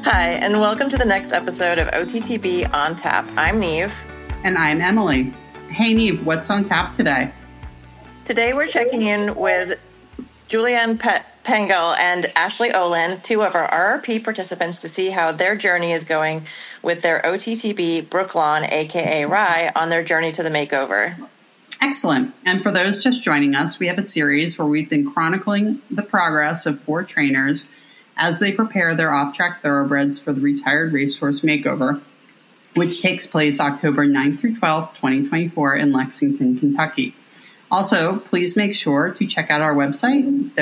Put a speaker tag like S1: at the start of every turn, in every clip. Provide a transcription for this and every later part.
S1: Hi, and welcome to the next episode of OTTB On Tap. I'm Neve.
S2: And I'm Emily. Hey, Neve, what's on tap today?
S1: Today we're checking in with Julianne Pengel and Ashley Olin, two of our RRP participants, to see how their journey is going with their OTTB Brooklawn, aka Rye, on their journey to the makeover.
S2: Excellent. And for those just joining us, we have a series where we've been chronicling the progress of 4 trainers as they prepare their off-track thoroughbreds for the Retired Racehorse Makeover, which takes place October 9th through 12th, 2024 in Lexington, Kentucky. Also, please make sure to check out our website,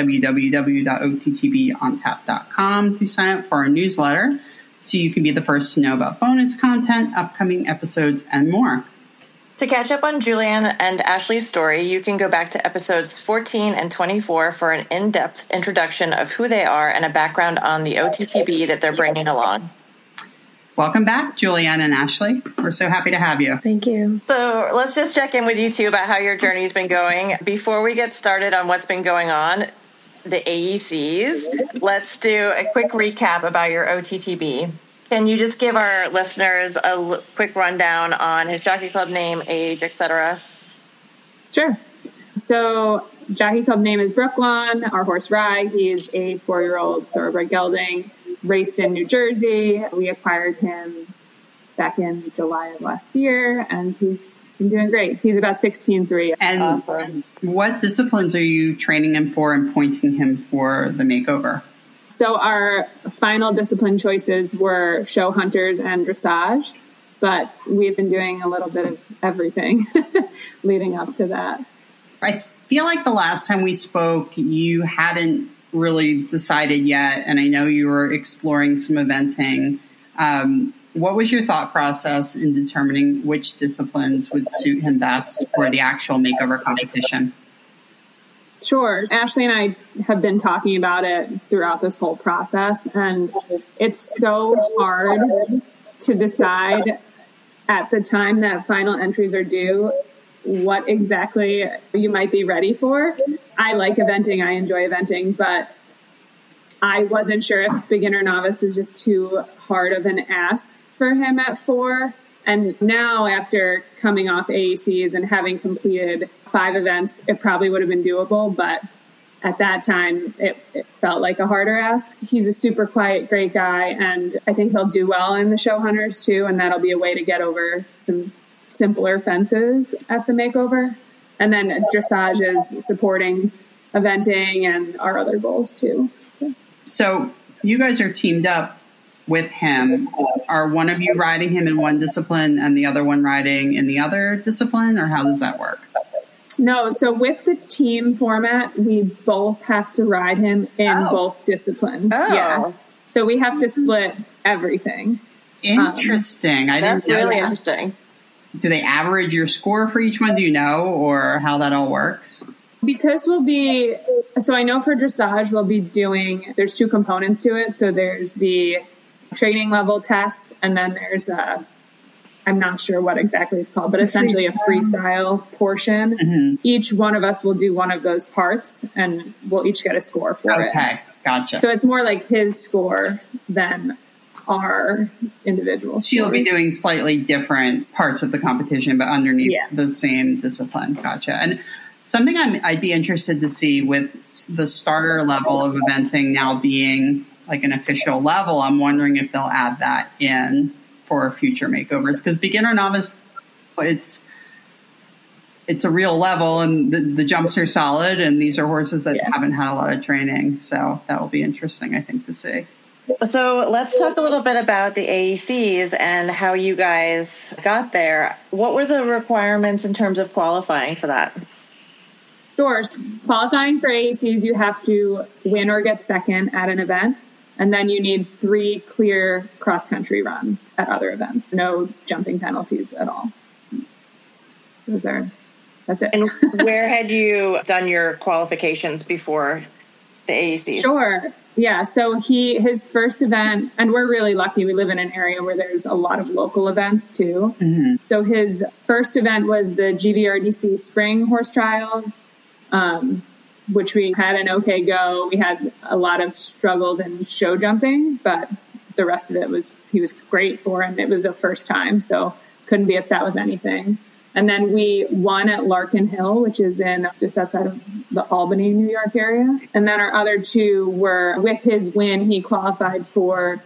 S2: www.ottbontap.com, to sign up for our newsletter so you can be the first to know about bonus content, upcoming episodes, and more.
S1: To catch up on Julianne and Ashley's story, you can go back to episodes 14 and 24 for an in-depth introduction of who they are and a background on the OTTB that they're bringing along.
S2: Welcome back, Julianne and Ashley. We're so happy to have you.
S3: Thank you.
S1: So let's just check in with you two about how your journey's been going. Before we get started on what's been going on, the AECs, let's do a quick recap about your OTTB. Can you just give our listeners a quick rundown on his jockey club name, age, etc.?
S3: Sure. So jockey club name is Brooklawn. Our horse Rye, he is a 4-year-old thoroughbred gelding, raced in New Jersey. We acquired him back in July of last year, and he's been doing great. He's about 16.3.
S2: And awesome. What disciplines are you training him for and pointing him for the makeover?
S3: So our final discipline choices were show hunters and dressage, but we've been doing a little bit of everything leading up to that.
S2: I feel like the last time we spoke, you hadn't really decided yet, and I know you were exploring some eventing. What was your thought process in determining which disciplines would suit him best for the actual makeover competition?
S3: Sure. Ashley and I have been talking about it throughout this whole process, and it's so hard to decide at the time that final entries are due what exactly you might be ready for. I like eventing. I enjoy eventing, but I wasn't sure if beginner novice was just too hard of an ask for him at 4. And now, after coming off AECs and having completed 5 events, it probably would have been doable. But at that time, it felt like a harder ask. He's a super quiet, great guy, and I think he'll do well in the show hunters too. And that'll be a way to get over some simpler fences at the makeover. And then dressage is supporting eventing and our other goals too.
S2: So you guys are teamed up with him. Are one of you riding him in one discipline and the other one riding in the other discipline, or how does that work?
S3: No, so with the team format, we both have to ride him in both disciplines.
S1: Oh.
S3: Yeah. So we have to split everything.
S2: Interesting.
S1: That's really interesting.
S2: Do they average your score for each one? Do you know, or how that all works?
S3: Because so I know for dressage, we'll be doing, there's 2 components to it. So there's the training level test, and then there's I'm not sure what exactly it's called, but essentially a freestyle portion. Mm-hmm. Each one of us will do one of those parts, and we'll each get a score for it.
S2: Okay, gotcha.
S3: So it's more like his score than our individual
S2: So you'll be doing slightly different parts of the competition, but underneath the same discipline. Gotcha. And something I'd be interested to see with the starter level of eventing now being like an official level, I'm wondering if they'll add that in for future makeovers, because beginner novice, it's a real level, and the jumps are solid, and these are horses that haven't had a lot of training. So that will be interesting, I think, to see.
S1: So let's talk a little bit about the AECs and how you guys got there. What were the requirements in terms of qualifying for that?
S3: Sure. Qualifying for AECs, you have to win or get second at an event. And then you need 3 clear cross-country runs at other events. No jumping penalties at all. That's it.
S1: And where had you done your qualifications before the AECs?
S3: Sure. Yeah. So his first event, and we're really lucky. We live in an area where there's a lot of local events too. Mm-hmm. So his first event was the GVRDC Spring Horse Trials. which we had an okay go. We had a lot of struggles in show jumping, but the rest of it he was great for, and it was a first time, so couldn't be upset with anything. And then we won at Larkin Hill, which is just outside of the Albany, New York area. And then our other two were, with his win, he qualified for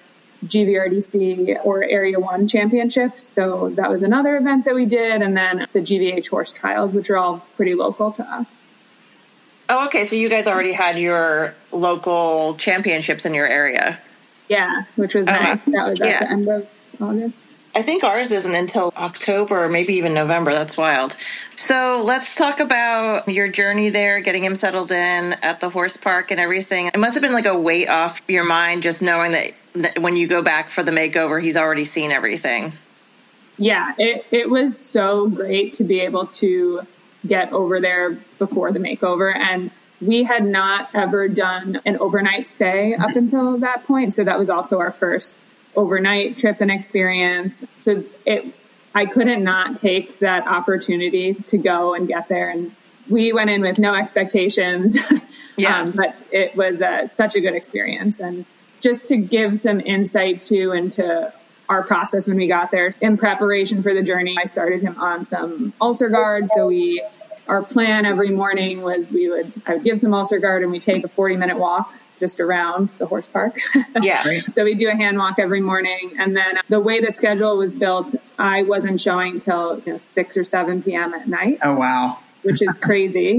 S3: GVRDC or Area 1 championships. So that was another event that we did. And then the GVH horse trials, which are all pretty local to us.
S1: Oh, okay. So you guys already had your local championships in your area.
S3: Yeah, which was nice. That was at the end of August.
S1: I think ours isn't until October or maybe even November. That's wild. So let's talk about your journey there, getting him settled in at the horse park and everything. It must have been like a weight off your mind just knowing that when you go back for the makeover, he's already seen everything.
S3: Yeah, it was so great to be able to get over there before the makeover. And we had not ever done an overnight stay up until that point. So that was also our first overnight trip and experience. So I couldn't not take that opportunity to go and get there. And we went in with no expectations, but it was such a good experience. And just to give some insight into our process when we got there, in preparation for the journey, I started him on some Ulcer Guard. So our plan every morning was I would give some Ulcer Guard and we take a 40-minute walk just around the horse park.
S1: Yeah.
S3: So we do a hand walk every morning. And then the way the schedule was built, I wasn't showing till 6 or 7 p.m. at night.
S2: Oh, wow.
S3: Which is crazy.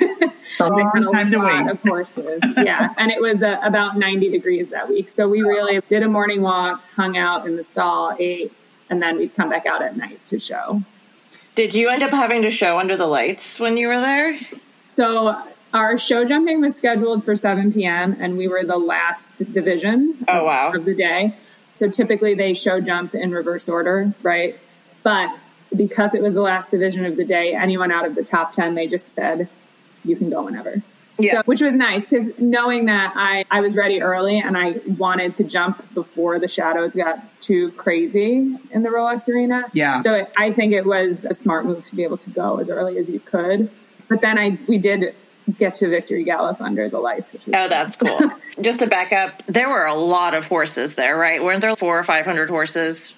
S2: A long time to wait.
S3: Of horses. Yes. And it was about 90 degrees that week. So we really did a morning walk, hung out in the stall, ate, and then we'd come back out at night to show.
S1: Did you end up having to show under the lights when you were there?
S3: So our show jumping was scheduled for 7 p.m. and we were the last division of the day. So typically they show jump in reverse order, right? But because it was the last division of the day, anyone out of the top 10, they just said, you can go whenever. Yeah. So, which was nice because knowing that I was ready early and I wanted to jump before the shadows got too crazy in the Rolex Arena.
S2: Yeah.
S3: So I think it was a smart move to be able to go as early as you could. But then we did get to Victory Gallop under the lights, which was
S1: fun. That's cool. Just to back up, there were a lot of horses there, right? Weren't there 400 or 500 horses?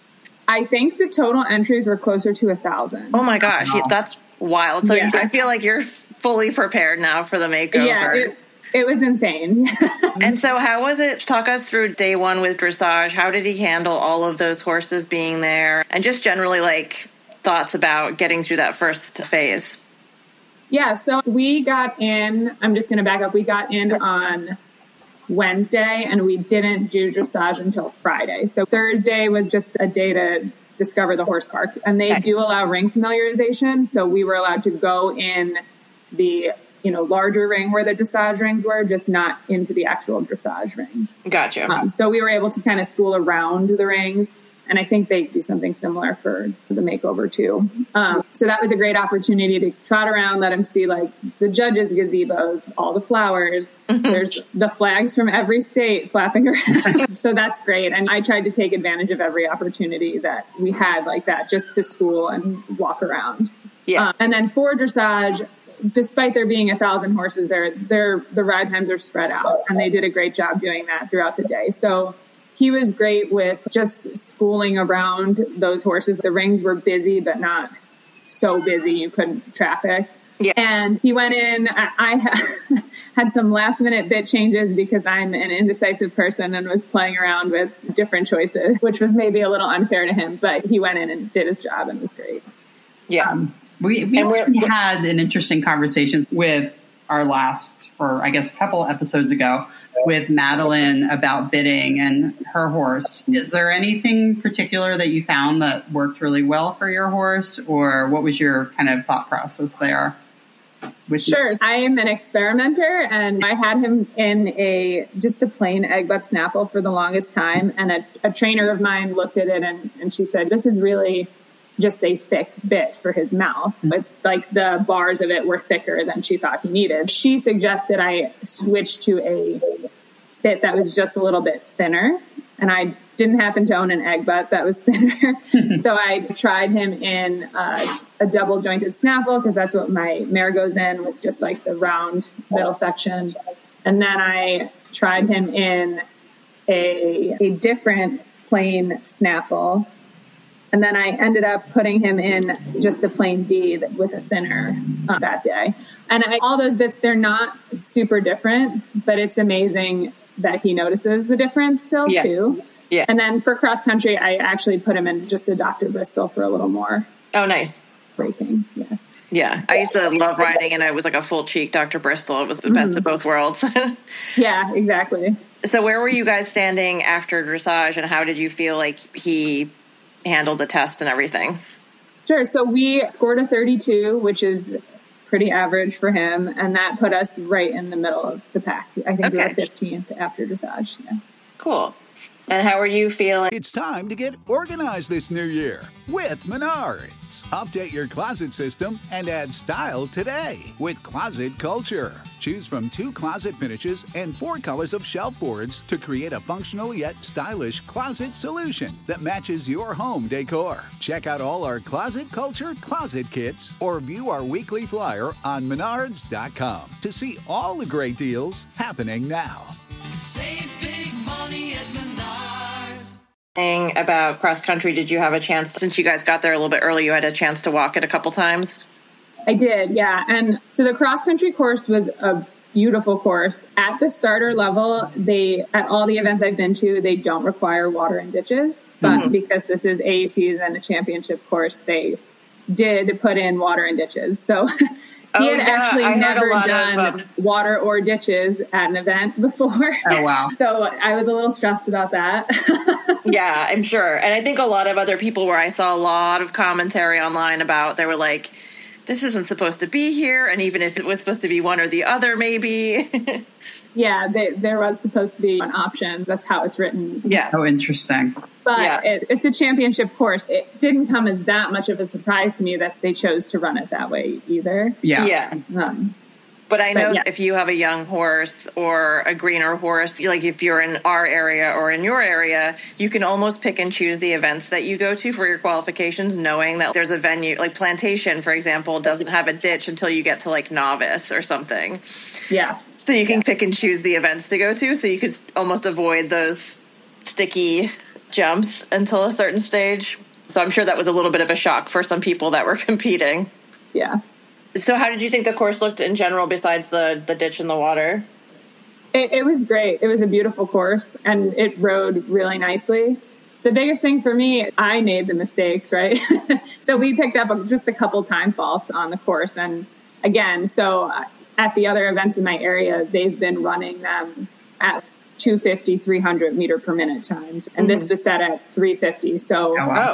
S3: I think the total entries were closer to 1,000.
S1: Oh my gosh, that's wild. So I feel like you're fully prepared now for the makeover.
S3: Yeah, it was insane.
S1: And so how was it? Talk us through day one with dressage. How did he handle all of those horses being there? And just generally thoughts about getting through that first phase.
S3: Yeah, so we got in, I'm just going to back up. We got in on Wednesday and we didn't do dressage until Friday. So Thursday was just a day to discover the horse park, and they do allow ring familiarization. So we were allowed to go in the, larger ring where the dressage rings were, just not into the actual dressage rings.
S1: Gotcha.
S3: So we were able to kind of school around the rings. And I think they do something similar for the makeover too. So that was a great opportunity to trot around, let him see the judges' gazebos, all the flowers. There's the flags from every state flapping around. So that's great. And I tried to take advantage of every opportunity that we had like that, just to school and walk around.
S1: Yeah.
S3: And then for dressage, despite there being 1,000 horses there, the ride times are spread out, and they did a great job doing that throughout the day. So he was great with just schooling around those horses. The rings were busy, but not so busy you couldn't traffic.
S1: Yeah.
S3: And he went in. I had some last minute bit changes because I'm an indecisive person and was playing around with different choices, which was maybe a little unfair to him, but he went in and did his job and was great.
S1: Yeah.
S2: We had an interesting conversation with our last, or I guess a couple episodes ago, with Madeline about bidding and her horse. Is there anything particular that you found that worked really well for your horse, or what was your kind of thought process there?
S3: Sure. I am an experimenter, and I had him in just a plain egg butt snaffle for the longest time. And a trainer of mine looked at it and she said, this is really just a thick bit for his mouth, but the bars of it were thicker than she thought he needed. She suggested I switch to a bit that was just a little bit thinner, and I didn't happen to own an egg butt that was thinner. So I tried him in a double jointed snaffle, because that's what my mare goes in, with just the round middle section. And then I tried him in a different plain snaffle. And then I ended up putting him in just a plain D with a thinner that day. And all those bits, they're not super different, but it's amazing that he notices the difference still too.
S1: Yeah.
S3: And then for cross country, I actually put him in just a Dr. Bristol for a little more.
S1: Oh, nice.
S3: Braking. Yeah.
S1: Yeah. I used to love riding, and I was like a full cheek Dr. Bristol. It was the best of both worlds.
S3: Yeah, exactly.
S1: So where were you guys standing after dressage, and how did you feel like he handled the test and everything?
S3: Sure. So we scored a 32, which is pretty average for him. And that put us right in the middle of the pack. I think we were 15th after dressage. Yeah.
S1: Cool. And how are you feeling?
S4: It's time to get organized this new year with Menards. Update your closet system and add style today with Closet Culture. Choose from 2 closet finishes and 4 colors of shelf boards to create a functional yet stylish closet solution that matches your home decor. Check out all our Closet Culture closet kits or view our weekly flyer on Menards.com to see all the great deals happening now.
S5: Save big money at Menards.
S1: About cross country, did you have a chance, since you guys got there a little bit early, you had a chance to walk it a couple times?
S3: I did, yeah. And so the cross country course was a beautiful course. At the starter level, at all the events I've been to, they don't require water and ditches. But because this is AECs and a championship course, they did put in water and ditches. So he had actually never done water or ditches at an event before.
S2: Oh, wow.
S3: So I was a little stressed about that.
S1: Yeah, I'm sure. And I think a lot of other people, where I saw a lot of commentary online about, they were like, this isn't supposed to be here. And even if it was supposed to be one or the other, maybe. Yeah,
S3: there was supposed to be an option. That's how it's written.
S1: Yeah.
S2: Oh, interesting.
S3: But it's a championship course. It didn't come as that much of a surprise to me that they chose to run it that way either.
S1: Yeah. But I know if you have a young horse or a greener horse, like if you're in our area or in your area, you can almost pick and choose the events that you go to for your qualifications, knowing that there's a venue, like Plantation, for example, doesn't have a ditch until you get to like novice or something.
S3: Yeah.
S1: So you can pick and choose the events to go to, so you could almost avoid those sticky jumps until a certain stage. So I'm sure that was a little bit of a shock for some people that were competing.
S3: Yeah.
S1: So how did you think the course looked in general besides the ditch in the water?
S3: It was great. It was a beautiful course, and it rode really nicely. The biggest thing for me, I made the mistakes, right? So we picked up just a couple time faults on the course. And again, so at the other events in my area, they've been running them at 250, 300 meter per minute times. And this was set at 350. So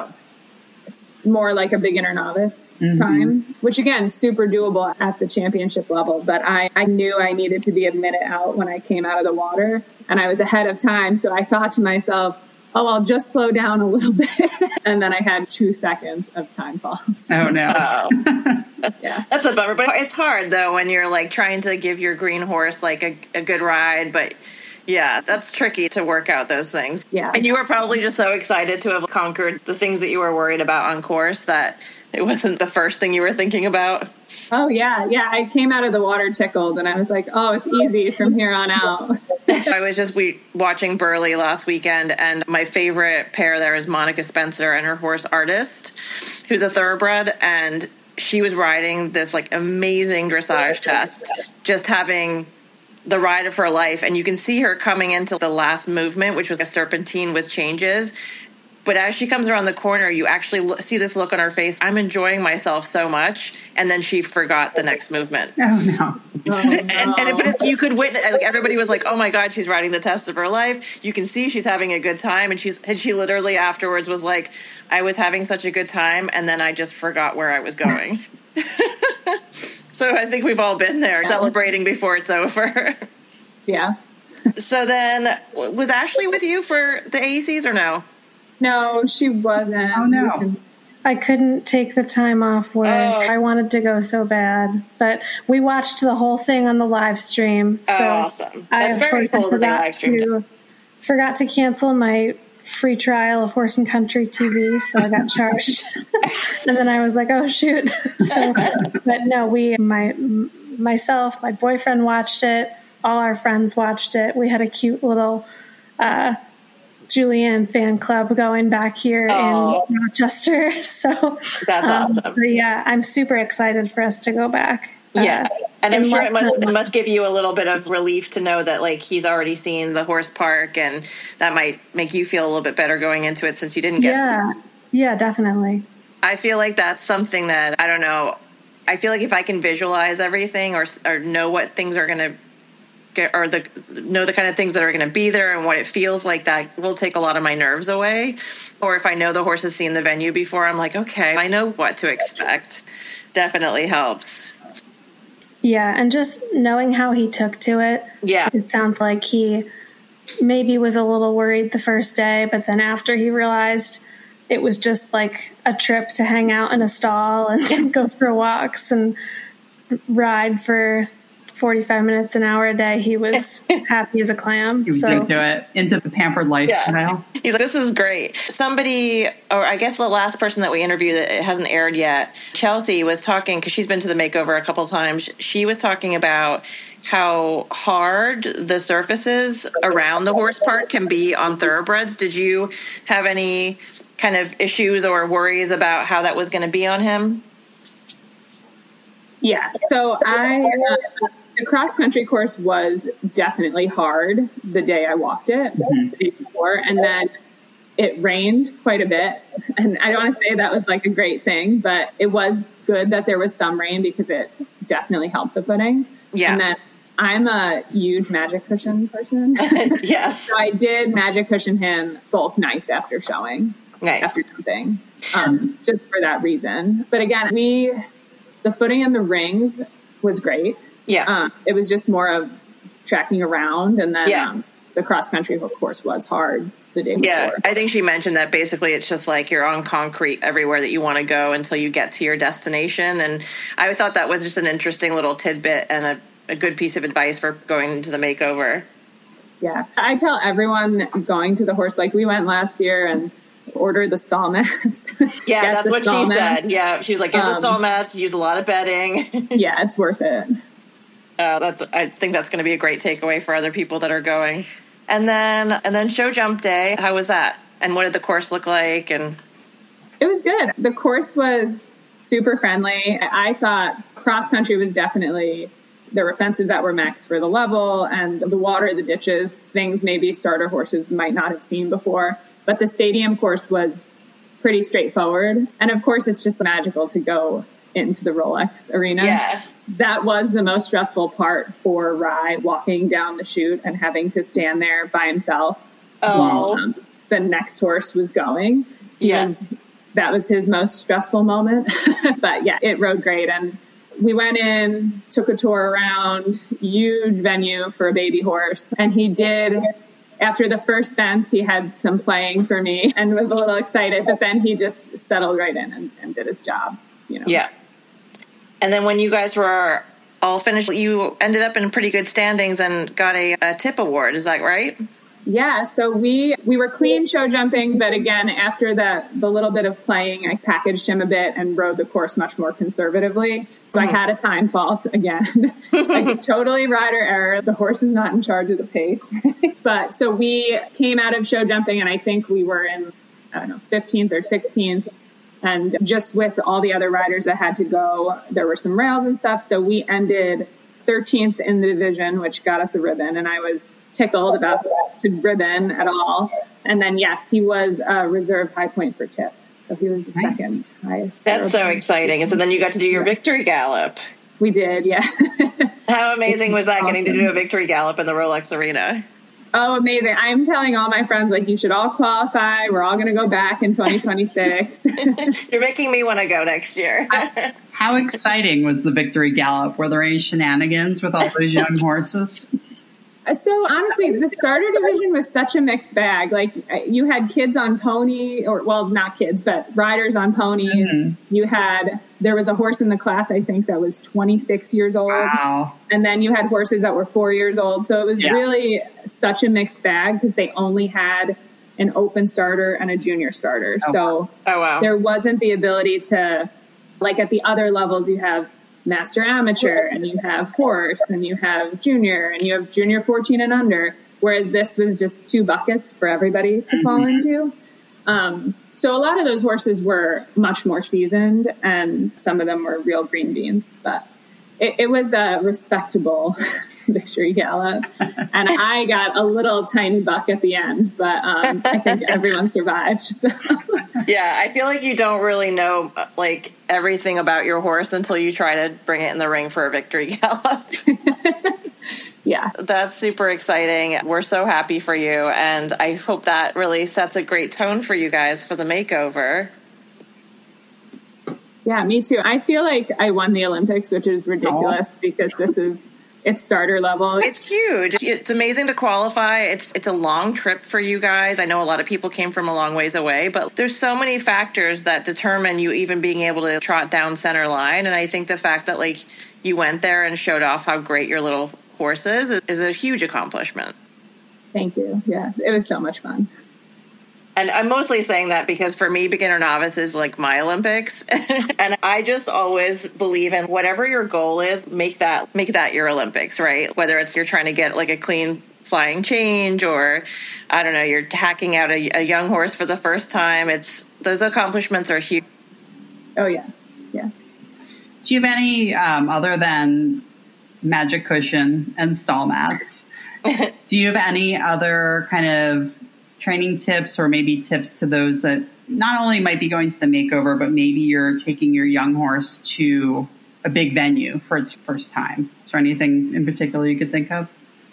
S3: it's more like a beginner novice time, which again, super doable at the championship level. But I knew I needed to be a minute out when I came out of the water, and I was ahead of time. So I thought to myself, oh, I'll just slow down a little bit. And then I had 2 seconds of time faults.
S2: Oh, no.
S1: Yeah. That's a bummer. But it's hard, though, when you're like trying to give your green horse like a good ride. But yeah, that's tricky to work out those things.
S3: Yeah.
S1: And you were probably just so excited to have conquered the things that you were worried about on course that it wasn't the first thing you were thinking about.
S3: Oh, yeah. Yeah. I came out of the water tickled, and I was like, oh, it's easy from here on out.
S1: I was just watching Burley last weekend, and my favorite pair there is Monica Spencer and her horse Artist, who's a thoroughbred, and she was riding this like amazing dressage test, just having the ride of her life. And you can see her coming into the last movement, which was a serpentine with changes. But as she comes around the corner, you actually see this look on her face. I'm enjoying myself so much. And then she forgot the next movement.
S2: Oh, no.
S1: But you could witness, like, everybody was like, oh my God, she's riding the test of her life. You can see she's having a good time. And she literally afterwards was like, I was having such a good time, and then I just forgot where I was going. So I think we've all been there, celebrating before it's over.
S3: Yeah.
S1: So then, was Ashley with you for the AECs or no?
S3: No, she wasn't.
S2: Oh, no.
S6: I couldn't take the time off work. I wanted to go so bad. But we watched the whole thing on the live stream. So
S1: awesome. That's very cool that they live streamed.
S6: Forgot to cancel my free trial of Horse and Country TV, so I got charged. And then I was like, oh, shoot. But no, myself, my boyfriend watched it. All our friends watched it. We had a cute little Julianne fan club going back here in Rochester. So
S1: that's awesome.
S6: Yeah, I'm super excited for us to go back.
S1: Yeah. And I'm sure it must give you a little bit of relief to know that like he's already seen the horse park, and that might make you feel a little bit better going into it since you didn't get to.
S6: Yeah, definitely.
S1: I feel like that's something that, I don't know, I feel like if I can visualize everything or know what things are going to get, or know the kind of things that are going to be there and what it feels like, that will take a lot of my nerves away. Or if I know the horse has seen the venue before, I'm like, okay, I know what to expect. Definitely helps.
S6: Yeah, and just knowing how he took to it.
S1: Yeah.
S6: It sounds like he maybe was a little worried the first day, but then after he realized it was just like a trip to hang out in a stall and go for walks and ride for 45 minutes, an hour a day, he was happy as a clam.
S2: He was into it, into the pampered lifestyle.
S1: Yeah. He's like, this is great. Somebody, or I guess the last person that we interviewed, that it hasn't aired yet, Chelsea was talking, because she's been to the makeover a couple times. She was talking about how hard the surfaces around the horse park can be on thoroughbreds. Did you have any kind of issues or worries about how that was going to be on him?
S3: Yeah. So the cross country course was definitely hard the day I walked it, the day before, and then it rained quite a bit. And I don't want to say that was like a great thing, but it was good that there was some rain because it definitely helped the footing. Yeah. And then I'm a huge magic cushion person.
S1: Yes.
S3: So I did magic cushion him both nights after showing.
S1: Nice.
S3: After something, just for that reason. But again, the footing in the rings was great.
S1: Yeah.
S3: It was just more of tracking around, and then the cross country, of course, was hard the day before.
S1: Yeah, I think she mentioned that basically it's just like you're on concrete everywhere that you want to go until you get to your destination. And I thought that was just an interesting little tidbit and a good piece of advice for going into the makeover.
S3: Yeah. I tell everyone going to the horse, like we went last year and ordered the stall mats.
S1: Yeah, that's what she said. Yeah, she was like, get the stall mats, use a lot of bedding.
S3: Yeah, it's worth it.
S1: I think that's going to be a great takeaway for other people that are going. And then show jump day. How was that? And what did the course look like? And
S3: it was good. The course was super friendly. I thought cross country was definitely, there were fences that were maxed for the level, and the water, the ditches, things maybe starter horses might not have seen before. But the stadium course was pretty straightforward. And of course, it's just magical to go into the Rolex arena.
S1: Yeah.
S3: That was the most stressful part for Rye, walking down the chute and having to stand there by himself while the next horse was going. That was his most stressful moment. But yeah, it rode great. And we went in, took a tour around, huge venue for a baby horse. And he did, after the first fence, he had some playing for me and was a little excited. But then he just settled right in and did his job.
S1: Yeah. And then when you guys were all finished, you ended up in pretty good standings and got a tip award. Is that right?
S3: Yeah. So we were clean show jumping, but again, after the little bit of playing, I packaged him a bit and rode the course much more conservatively. So I had a time fault again, like totally rider error. The horse is not in charge of the pace. But so we came out of show jumping, and I think we were in, 15th or 16th. And just with all the other riders that had to go, there were some rails and stuff. So we ended 13th in the division, which got us a ribbon. And I was tickled about the ribbon at all. And then, yes, he was a reserve high point for tip. So he was the second highest.
S1: That's so exciting. And so then you got to do your victory gallop.
S3: We did, yeah.
S1: How amazing was that, getting to do a victory gallop in the Rolex Arena?
S3: Oh, amazing. I'm telling all my friends, like, you should all qualify. We're all going to go back in 2026.
S1: You're making me want to go next year.
S2: How exciting was the victory gallop? Were there any shenanigans with all those young horses?
S3: So honestly, the starter division was such a mixed bag. Like, you had kids on pony, or, well, not kids, but riders on ponies. Mm-hmm. There was a horse in the class, I think, that was 26 years old.
S2: Wow.
S3: And then you had horses that were 4 years old. So it was really such a mixed bag because they only had an open starter and a junior starter.
S1: Oh wow.
S3: There wasn't the ability to, like at the other levels, you have master amateur and you have horse and you have junior 14 and under. whereas this was just 2 buckets for everybody to fall into. So a lot of those horses were much more seasoned, and some of them were real green beans, but it was a respectable victory gallop. And I got a little tiny buck at the end, but I think everyone survived. So.
S1: Yeah, I feel like you don't really know like everything about your horse until you try to bring it in the ring for a victory gallop.
S3: Yeah.
S1: That's super exciting. We're so happy for you. And I hope that really sets a great tone for you guys for the makeover.
S3: Yeah, me too. I feel like I won the Olympics, which is ridiculous because it's starter level.
S1: It's huge. It's amazing to qualify. It's a long trip for you guys. I know a lot of people came from a long ways away, but there's so many factors that determine you even being able to trot down center line. And I think the fact that like you went there and showed off how great your little horse is a huge accomplishment.
S3: Thank you. Yeah, it was so much fun.
S1: And I'm mostly saying that because for me, beginner novice is like my Olympics. And I just always believe in whatever your goal is, make that your Olympics, right? Whether it's you're trying to get like a clean flying change or, I don't know, you're hacking out a young horse for the first time. Those accomplishments are huge.
S3: Oh, yeah. Yeah.
S2: Do you have any, other than Magic Cushion and stall mats, do you have any other kind of training tips or maybe tips to those that not only might be going to the makeover, but maybe you're taking your young horse to a big venue for its first time? Is there anything in particular you could think of?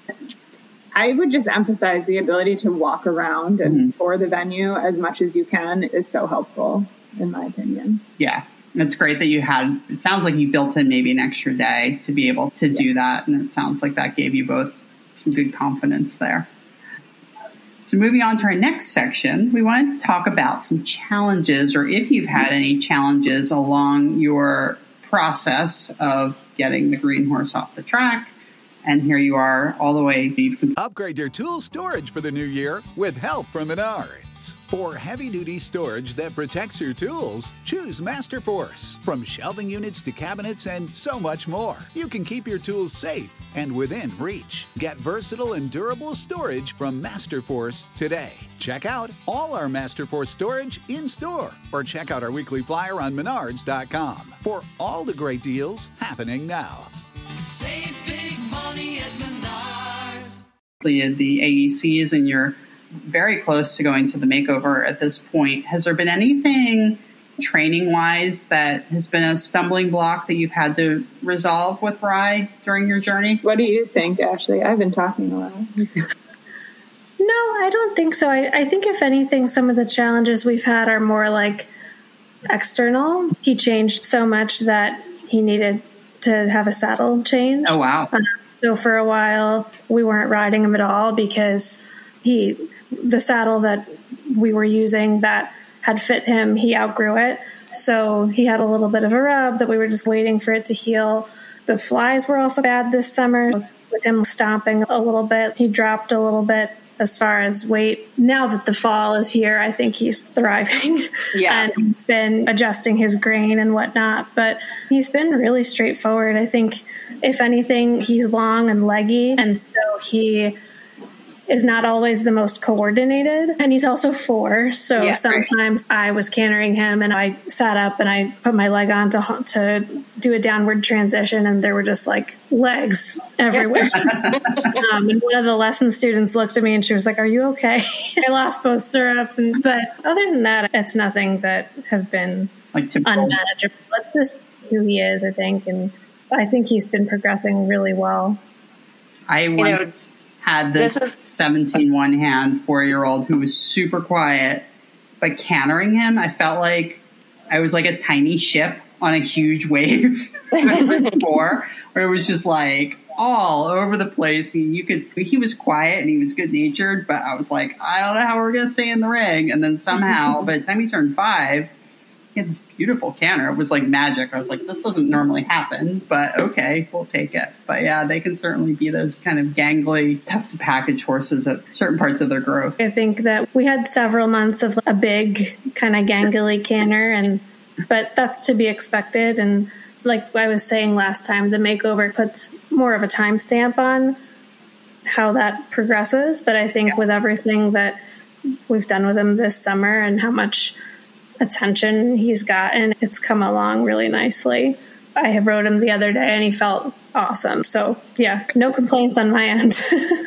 S3: I would just emphasize the ability to walk around and tour the venue as much as you can is so helpful, in my opinion.
S2: Yeah. It's great that it sounds like you built in maybe an extra day to be able to do that. And it sounds like that gave you both some good confidence there. So moving on to our next section, we wanted to talk about some challenges, or if you've had any challenges along your process of getting the green horse off the track. And here you are all the way.
S4: Upgrade your tool storage for the new year with help from Menards. For heavy-duty storage that protects your tools, choose Masterforce. From shelving units to cabinets and so much more, you can keep your tools safe and within reach. Get versatile and durable storage from Masterforce today. Check out all our Masterforce storage in-store or check out our weekly flyer on Menards.com for all the great deals happening now.
S5: Save big money at Menards.
S2: The AECs, and you're very close to going to the makeover at this point. Has there been anything training-wise that has been a stumbling block that you've had to resolve with Rye during your journey?
S3: What do you think, Ashley? I've been talking a lot.
S6: No, I don't think so. I think if anything, some of the challenges we've had are more like external. He changed so much that he needed to have a saddle change.
S2: Oh, wow.
S6: So for a while, we weren't riding him at all because the saddle that we were using that had fit him, he outgrew it. So he had a little bit of a rub that we were just waiting for it to heal. The flies were also bad this summer. With him stomping a little bit, he dropped a little bit as far as weight. Now that the fall is here, I think he's thriving and been adjusting his grain and whatnot. But he's been really straightforward. I think, if anything, he's long and leggy, and so he is not always the most coordinated. And he's also 4. So sometimes I was cantering him and I sat up and I put my leg on to do a downward transition, and there were just like legs everywhere. And one of the lesson students looked at me and she was like, "Are you okay?" I lost both stirrups. But other than that, it's nothing that has been like unmanageable. It's just who he is, I think. And I think he's been progressing really well.
S2: I once had this 17 one-hand 4-year-old who was super quiet, but cantering him, I felt like I was like a tiny ship on a huge wave before, where it was just like all over the place. And he was quiet and he was good-natured, but I was like, I don't know how we're going to stay in the ring. And then somehow, by the time he turned 5, he had this beautiful canter. It was like magic. I was like, this doesn't normally happen, but okay, we'll take it. But yeah, they can certainly be those kind of gangly, tough to package horses at certain parts of their growth.
S6: I think that we had several months of a big kind of gangly canter, but that's to be expected. And like I was saying last time, the makeover puts more of a timestamp on how that progresses. But I think with everything that we've done with him this summer and how much attention he's gotten, it's come along really nicely. I have rode him the other day and he felt awesome. So yeah, no complaints on my end.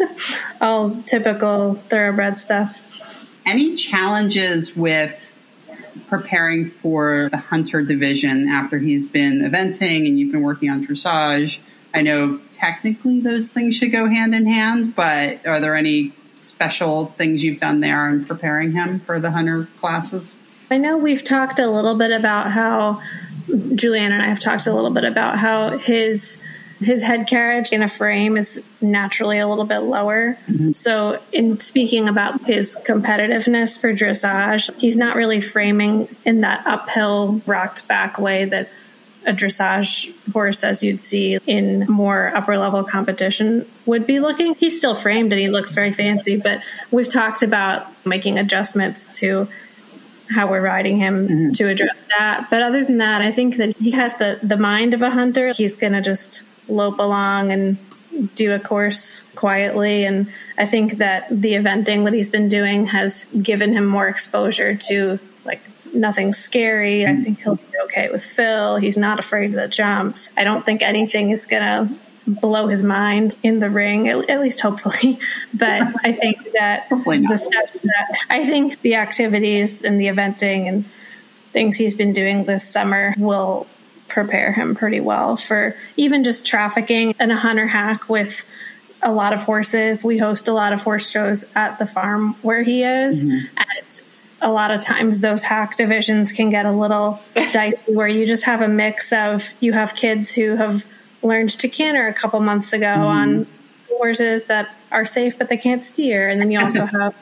S6: All typical thoroughbred stuff.
S2: Any challenges with preparing for the hunter division after he's been eventing and you've been working on dressage? I know technically those things should go hand in hand, but are there any special things you've done there in preparing him for the hunter classes?
S6: I know we've talked a little bit about how, Julianne and I have talked a little bit about how his head carriage in a frame is naturally a little bit lower. Mm-hmm. So in speaking about his competitiveness for dressage, he's not really framing in that uphill rocked back way that a dressage horse, as you'd see in more upper level competition, would be looking. He's still framed and he looks very fancy, but we've talked about making adjustments to how we're riding him to address that. But other than that, I think that he has the mind of a hunter. He's going to just lope along and do a course quietly. And I think that the eventing that he's been doing has given him more exposure to like nothing scary. I think he'll be okay with Phil. He's not afraid of the jumps. I don't think anything is going to blow his mind in the ring, at least hopefully. But I think that the steps that I think the activities and the eventing and things he's been doing this summer will prepare him pretty well for even just trafficking in a hunter hack with a lot of horses. We host a lot of horse shows at the farm where he is. And a lot of times those hack divisions can get a little dicey where you just have a mix of, you have kids who have learned to canter a couple months ago on horses that are safe, but they can't steer. And then you also have,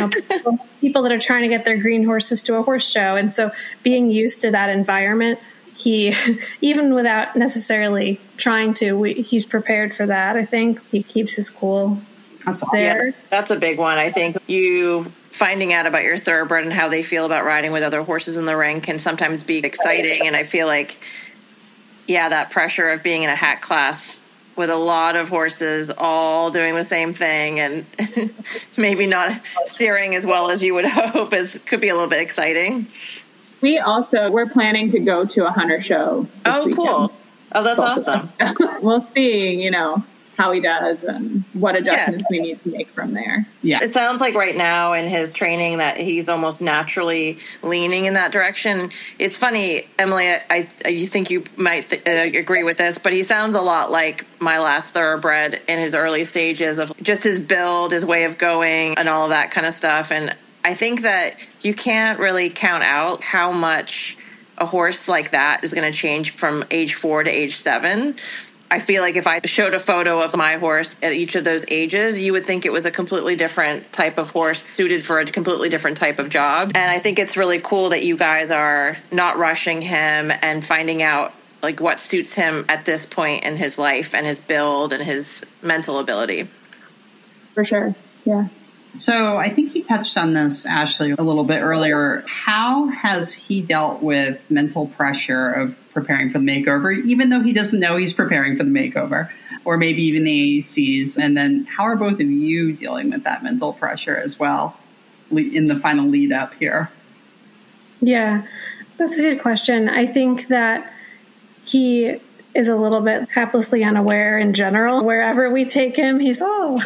S6: people that are trying to get their green horses to a horse show. And so being used to that environment, he, even without necessarily trying to, he's prepared for that. I think he keeps his cool there.
S1: Yeah, that's a big one. I think you finding out about your thoroughbred and how they feel about riding with other horses in the ring can sometimes be exciting. And I feel like, that pressure of being in a hack class with a lot of horses all doing the same thing and maybe not steering as well as you would hope could be a little bit exciting.
S3: We're planning to go to a hunter show this weekend.
S1: Cool. Oh, that's awesome.
S3: We'll see, how he does and what adjustments we need to make from there.
S2: Yeah.
S1: It sounds like right now in his training that he's almost naturally leaning in that direction. It's funny, Emily, you think you might agree with this, but he sounds a lot like my last thoroughbred in his early stages of just his build, his way of going and all of that kind of stuff. And I think that you can't really count out how much a horse like that is going to change from age 4 to age 7. I feel like if I showed a photo of my horse at each of those ages, you would think it was a completely different type of horse suited for a completely different type of job. And I think it's really cool that you guys are not rushing him and finding out like what suits him at this point in his life and his build and his mental ability.
S3: For sure. Yeah.
S2: So I think you touched on this, Ashley, a little bit earlier. How has he dealt with mental pressure of preparing for the makeover, even though he doesn't know he's preparing for the makeover, or maybe even the AECs? And then how are both of you dealing with that mental pressure as well in the final lead up here?
S6: Yeah, that's a good question. I think that he is a little bit haplessly unaware in general. Wherever we take him, he's,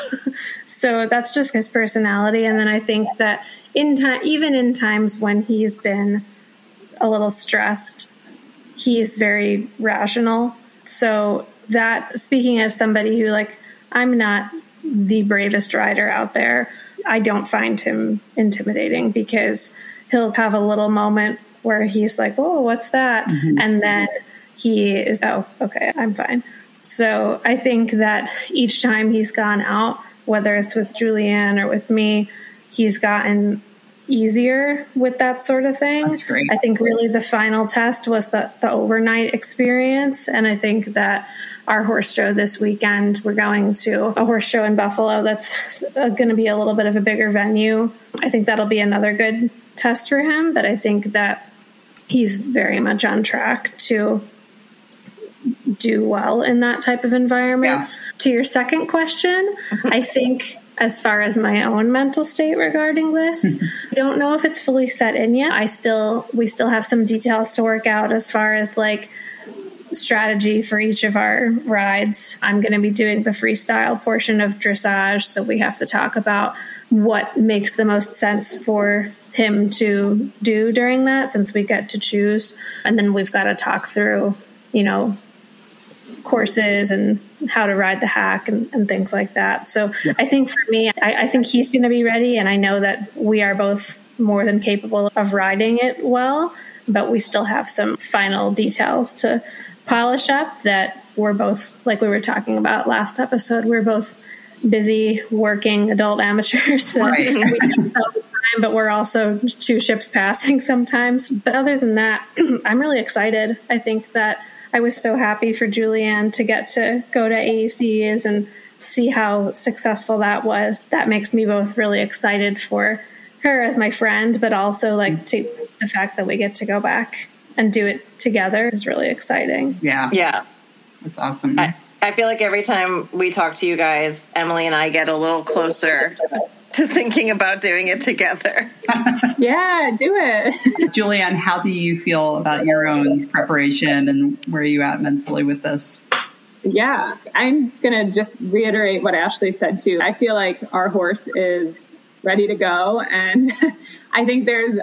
S6: so that's just his personality. And then I think that even in times when he's been a little stressed, he is very rational. So that, speaking as somebody who, I'm not the bravest rider out there, I don't find him intimidating because he'll have a little moment where he's like, oh, what's that? Mm-hmm. And then he is, oh, okay, I'm fine. So I think that each time he's gone out, whether it's with Julianne or with me, he's gotten easier with that sort of thing.
S2: That's great.
S6: I think really the final test was the overnight experience. And I think that our horse show this weekend, we're going to a horse show in Buffalo that's going to be a little bit of a bigger venue. I think that'll be another good test for him. But I think that he's very much on track to do well in that type of environment. Yeah. To your second question, I think as far as my own mental state regarding this, I don't know if it's fully set in yet. We still have some details to work out as far as like strategy for each of our rides. I'm going to be doing the freestyle portion of dressage, so we have to talk about what makes the most sense for him to do during that, since we get to choose. And then we've got to talk through, courses and how to ride the hack and things like that. So yeah. I think for me, I think he's going to be ready, and I know that we are both more than capable of riding it well, but we still have some final details to polish up that we're both, like we were talking about last episode, we're both busy working adult amateurs that
S2: right.
S6: we talk all the time, but we're also two ships passing sometimes. But other than that, I'm really excited. I think that I was so happy for Julianne to get to go to AECs and see how successful that was. That makes me both really excited for her as my friend, but also like the fact that we get to go back and do it together is really exciting.
S2: Yeah.
S1: Yeah.
S2: That's awesome.
S1: I feel like every time we talk to you guys, Emily and I get a little closer to thinking about doing it together.
S3: Yeah, do it.
S2: Julianne, how do you feel about your own preparation, and where are you at mentally with this?
S3: Yeah, I'm going to just reiterate what Ashley said too. I feel like our horse is ready to go. And I think there's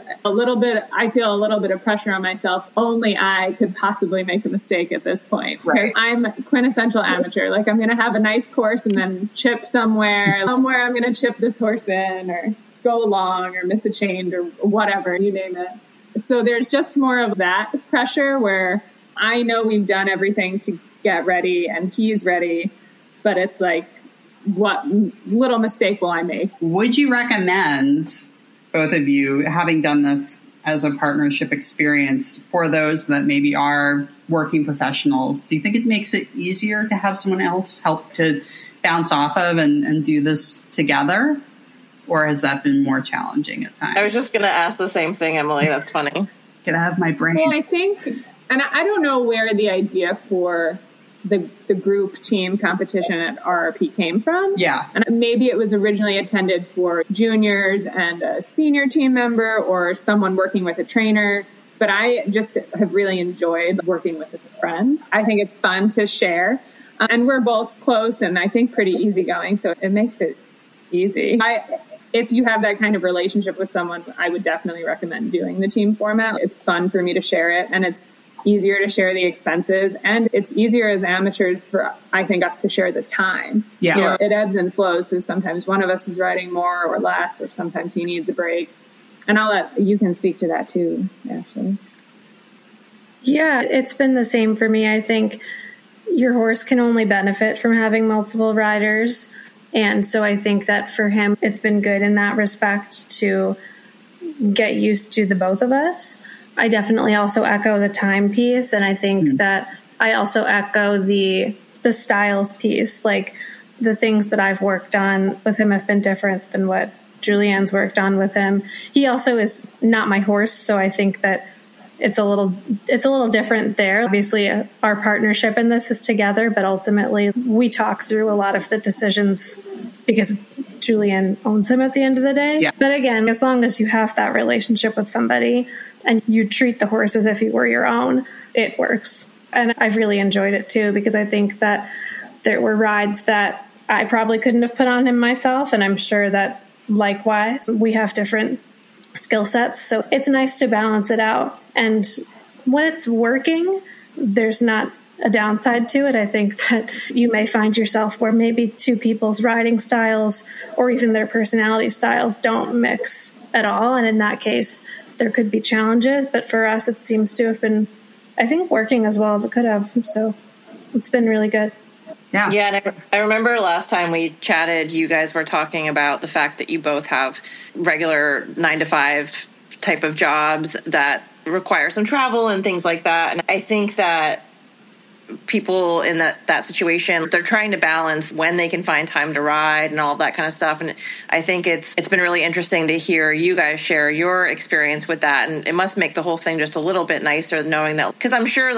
S3: I feel a little bit of pressure on myself. Only I could possibly make a mistake at this point.
S2: Right.
S3: I'm quintessential amateur. Like I'm going to have a nice course and then chip somewhere I'm going to chip this horse in or go along or miss a change or whatever, you name it. So there's just more of that pressure where I know we've done everything to get ready and he's ready, but it's like, what little mistake will I make?
S2: Would you recommend, both of you, having done this as a partnership experience, for those that maybe are working professionals? Do you think it makes it easier to have someone else help to bounce off of and do this together? Or has that been more challenging at times?
S1: I was just going to ask the same thing, Emily. That's funny.
S2: Get out of my brain.
S3: Well, I think, and I don't know where the idea for the group team competition at RRP came from.
S2: Yeah.
S3: And maybe it was originally intended for juniors and a senior team member or someone working with a trainer. But I just have really enjoyed working with a friend. I think it's fun to share. And we're both close and I think pretty easygoing. So it makes it easy. If you have that kind of relationship with someone, I would definitely recommend doing the team format. It's fun for me to share it, and it's easier to share the expenses, and it's easier as amateurs for, I think, us to share the time.
S2: Yeah.
S3: It ebbs and flows. So sometimes one of us is riding more or less, or sometimes he needs a break. And you can speak to that too, Ashley.
S6: Yeah, it's been the same for me. I think your horse can only benefit from having multiple riders. And so I think that for him, it's been good in that respect to get used to the both of us. I definitely also echo the time piece. And I think that I also echo the styles piece. Like the things that I've worked on with him have been different than what Julianne's worked on with him. He also is not my horse. So I think that it's a little different there. Obviously our partnership in this is together, but ultimately we talk through a lot of the decisions because Julianne owns him at the end of the day.
S2: Yeah.
S6: But again, as long as you have that relationship with somebody and you treat the horse as if he were your own, it works. And I've really enjoyed it too, because I think that there were rides that I probably couldn't have put on him myself. And I'm sure that likewise, we have different skill sets. So it's nice to balance it out. And when it's working, there's not a downside to it. I think that you may find yourself where maybe two people's riding styles or even their personality styles don't mix at all. And in that case, there could be challenges. But for us, it seems to have been, I think, working as well as it could have. So it's been really good.
S2: Yeah.
S1: Yeah. And I remember last time we chatted, you guys were talking about the fact that you both have regular 9-to-5 type of jobs that require some travel and things like that. And I think that people in that situation, they're trying to balance when they can find time to ride and all that kind of stuff. And I think it's been really interesting to hear you guys share your experience with that. And it must make the whole thing just a little bit nicer knowing that, because I'm sure like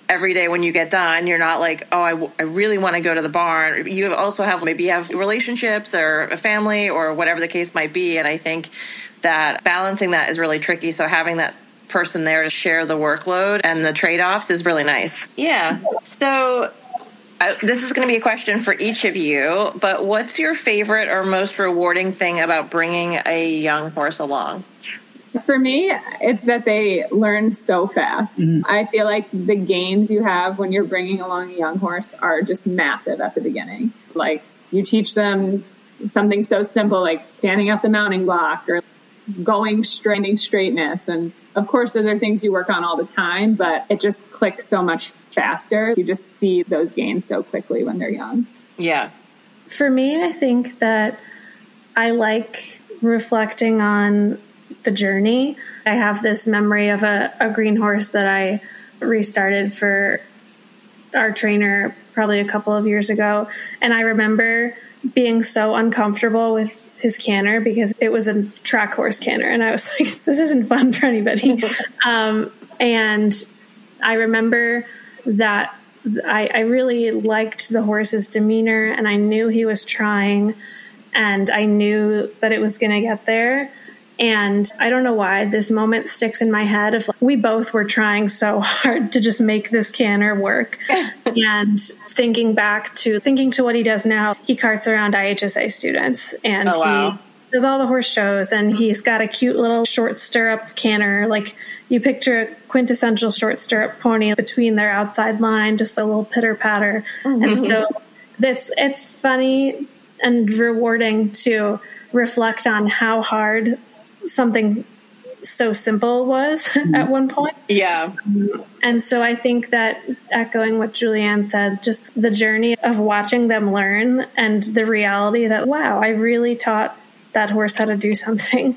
S1: every day when you get done, you're not like, oh, I really want to go to the barn. You also have relationships or a family or whatever the case might be. And I think that balancing that is really tricky. So having that person there to share the workload and the trade-offs is really nice. Yeah. So this is going to be a question for each of you, but what's your favorite or most rewarding thing about bringing a young horse along?
S3: For me, it's that they learn so fast. I feel like the gains you have when you're bringing along a young horse are just massive at the beginning. Like, you teach them something so simple like standing up the mounting block or going straightness. And of course, those are things you work on all the time, but it just clicks so much faster. You just see those gains so quickly when they're young.
S1: Yeah.
S6: For me, I think that I like reflecting on the journey. I have this memory of a green horse that I restarted for our trainer probably a couple of years ago. And I remember being so uncomfortable with his canter because it was a track horse canter. And I was like, this isn't fun for anybody. And I remember that I really liked the horse's demeanor, and I knew he was trying, and I knew that it was going to get there. And I don't know why this moment sticks in my head of we both were trying so hard to just make this canter work. And thinking to what he does now, he carts around IHSA students and he does all the horse shows, and he's got a cute little short stirrup canter. Like, you picture a quintessential short stirrup pony between their outside line, just a little pitter patter. Mm-hmm. And so it's funny and rewarding to reflect on how hard something so simple was at one point.
S1: Yeah.
S6: And so I think that, echoing what Julianne said, just the journey of watching them learn and the reality that, wow, I really taught that horse how to do something,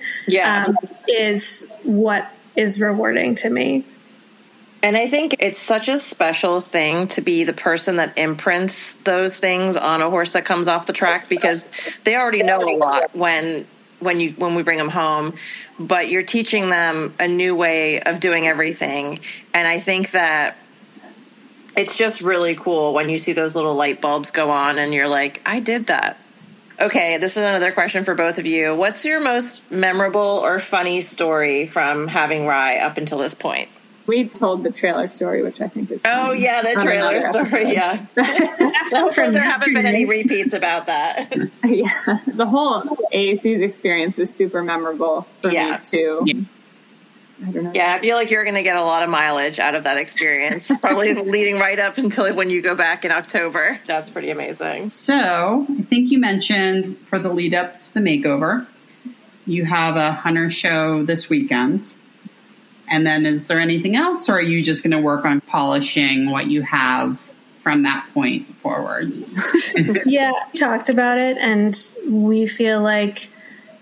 S6: is what is rewarding to me.
S1: And I think it's such a special thing to be the person that imprints those things on a horse that comes off the track, because they already know a lot when we bring them home, but you're teaching them a new way of doing everything. And I think that it's just really cool when you see those little light bulbs go on and you're like, I did that. Okay, this is another question for both of you. What's your most memorable or funny story from having Rye up until this point?
S3: We told the trailer story, which I think is
S1: the trailer story, yeah. Hopefully there haven't been any repeats about that.
S3: Yeah, the whole AAC's experience was super memorable for me, too. Yeah. I don't know.
S1: Yeah, I feel like you're going to get a lot of mileage out of that experience, probably leading right up until when you go back in October. That's pretty amazing.
S2: So I think you mentioned for the lead up to the makeover, you have a hunter show this weekend. And then is there anything else, or are you just going to work on polishing what you have from that point forward?
S6: Yeah, we talked about it, and we feel like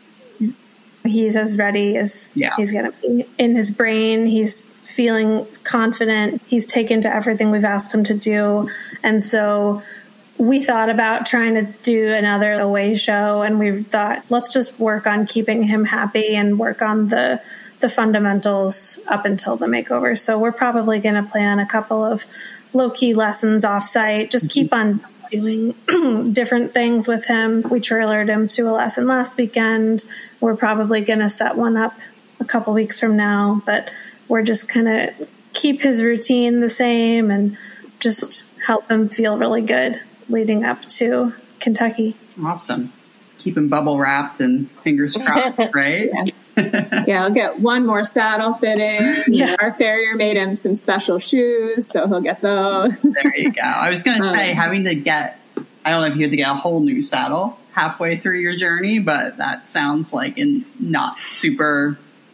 S6: he's as ready as he's going to be in his brain. He's feeling confident. He's taken to everything we've asked him to do. And so we thought about trying to do another away show, and we thought, let's just work on keeping him happy and work on the fundamentals up until the makeover. So we're probably going to plan a couple of low-key lessons off-site, just keep on doing different things with him. We trailered him to a lesson last weekend. We're probably going to set one up a couple weeks from now, but we're just going to keep his routine the same and just help him feel really good leading up to Kentucky.
S2: Awesome. Keep him bubble wrapped and fingers crossed, right?
S3: Yeah, I'll get one more saddle fitting. Yeah. Our farrier made him some special shoes, so he'll get those.
S2: There you go. I was going to say, having to get, I don't know if you had to get a whole new saddle halfway through your journey, but that sounds like a not super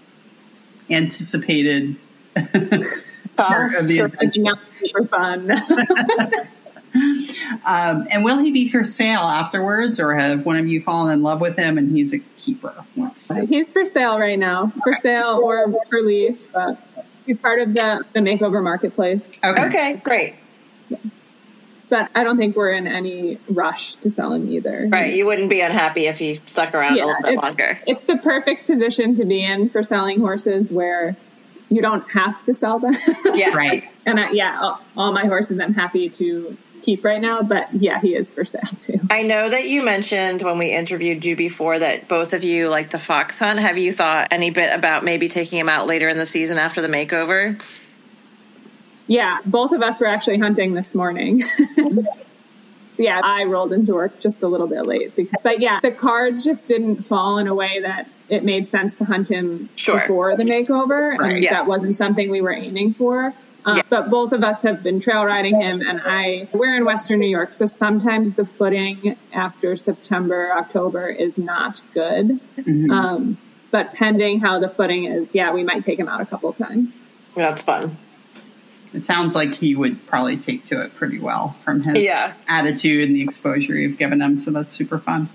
S2: anticipated part of the adventure.
S3: It's not super fun.
S2: And will he be for sale afterwards, or have one of you fallen in love with him and he's a keeper?
S3: He's for sale right now, for sale or for lease. But he's part of the makeover marketplace.
S1: Okay, great.
S3: Yeah. But I don't think we're in any rush to sell him either.
S1: Right, you wouldn't be unhappy if he stuck around a little bit longer.
S3: It's the perfect position to be in for selling horses, where you don't have to sell them.
S1: Yeah.
S2: Right.
S3: And all my horses I'm happy to keep right now, but yeah, he is for sale too.
S1: I know that you mentioned when we interviewed you before that both of you like to fox hunt. Have you thought any bit about maybe taking him out later in the season after the makeover?
S3: Yeah, both of us were actually hunting this morning. So yeah, I rolled into work just a little bit late. But yeah, the cards just didn't fall in a way that it made sense to hunt him before the makeover.
S1: Right.
S3: And that wasn't something we were aiming for. But both of us have been trail riding him, and we're in Western New York, so sometimes the footing after September, October is not good. Mm-hmm. But pending how the footing is, yeah, we might take him out a couple times.
S1: That's fun.
S2: It sounds like he would probably take to it pretty well from his attitude and the exposure you've given him. So that's super fun.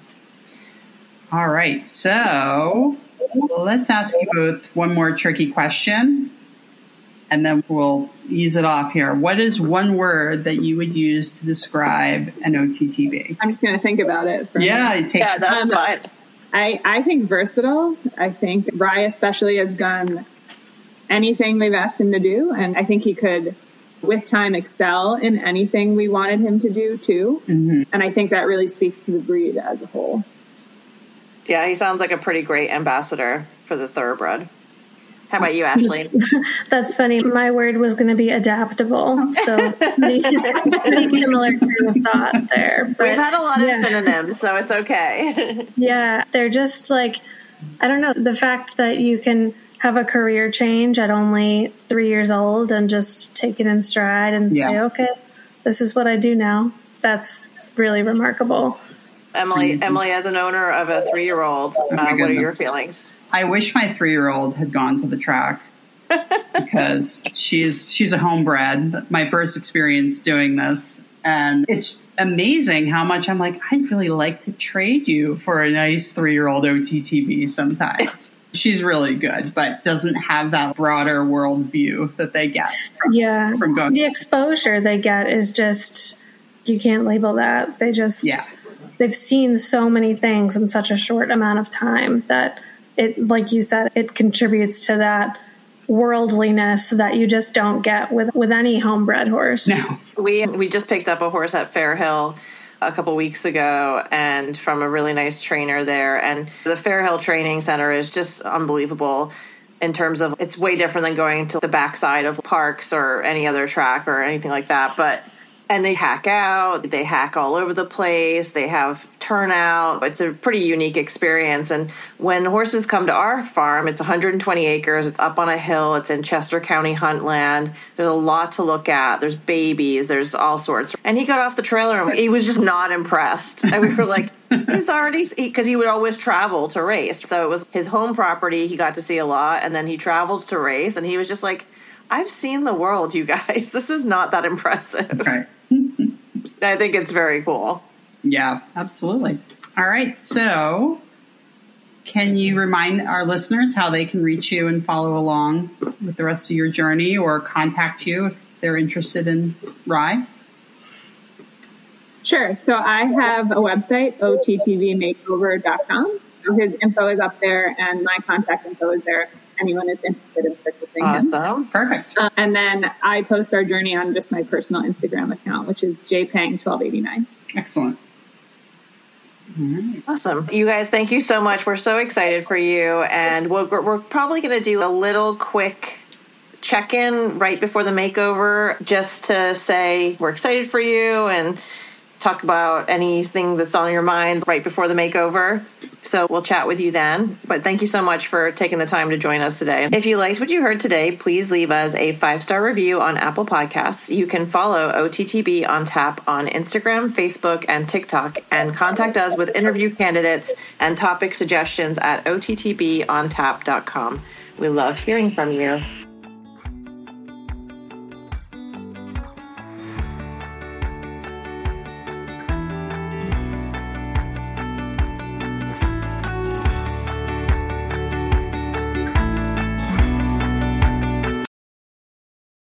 S2: All right. So let's ask you both one more tricky question, and then we'll ease it off here. What is one word that you would use to describe an OTTB?
S3: I'm just going to think about it.
S1: That's fine.
S3: I think versatile. I think Rye especially has done anything we've asked him to do, and I think he could, with time, excel in anything we wanted him to do too. Mm-hmm. And I think that really speaks to the breed as a whole. Yeah,
S1: he sounds like a pretty great ambassador for the thoroughbred. How about you, Ashley?
S6: That's funny. My word was going to be adaptable. So pretty similar kind of thought there.
S1: But we've had a lot of synonyms, so it's okay.
S6: Yeah, they're just like, I don't know, the fact that you can have a career change at only 3 years old and just take it in stride and say, okay, this is what I do now. That's really remarkable.
S1: Emily, as an owner of a 3-year-old, what are your feelings?
S2: I wish my 3-year-old had gone to the track because she's a homebred. My first experience doing this. And it's amazing how much I'm like, I'd really like to trade you for a nice 3-year-old OTTB sometimes. She's really good, but doesn't have that broader worldview that they get from going.
S6: The exposure they get is just, you can't label that. They just, they've seen so many things in such a short amount of time that it, like you said, it contributes to that worldliness that you just don't get with any homebred horse.
S2: No.
S1: We just picked up a horse at Fair Hill a couple weeks ago, and from a really nice trainer there. And the Fair Hill Training Center is just unbelievable in terms of, it's way different than going to the backside of parks or any other track or anything like that. And they hack out, they hack all over the place, they have turnout. It's a pretty unique experience. And when horses come to our farm, it's 120 acres, it's up on a hill, it's in Chester County Huntland. There's a lot to look at. There's babies, there's all sorts. And he got off the trailer and he was just not impressed. And we were like, he's already, because he would always travel to race. So it was his home property, he got to see a lot, and then he traveled to race, and he was just like, I've seen the world, you guys. This is not that impressive.
S2: Right.
S1: I think it's very cool.
S2: Yeah, absolutely. All right. So can you remind our listeners how they can reach you and follow along with the rest of your journey, or contact you if they're interested in Rye?
S3: Sure. So I have a website, ottvmakeover.com. His info is up there, and my contact info is there if anyone is interested in purchasing him.
S1: Awesome.
S2: Perfect.
S3: And then I post our journey on just my personal Instagram account, which is jpang1289.
S2: Excellent. Right.
S1: Awesome. You guys, thank you so much. We're so excited for you. And we're probably going to do a little quick check-in right before the makeover, just to say we're excited for you and talk about anything that's on your mind right before the makeover. So we'll chat with you then. But thank you so much for taking the time to join us today. If you liked what you heard today, please leave us a 5-star review on Apple Podcasts. You can follow OTTB on Tap on Instagram, Facebook, and TikTok, and contact us with interview candidates and topic suggestions at ottbontap.com. We love hearing from you.